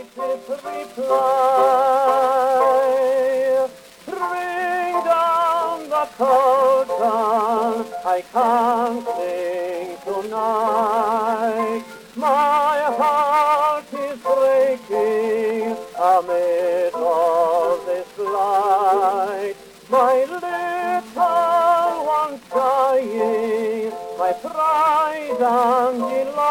faintest reply. Bring down the curtain, I can't sing tonight. My heart is breaking amid all this light. My little one's dying, my pride and delight.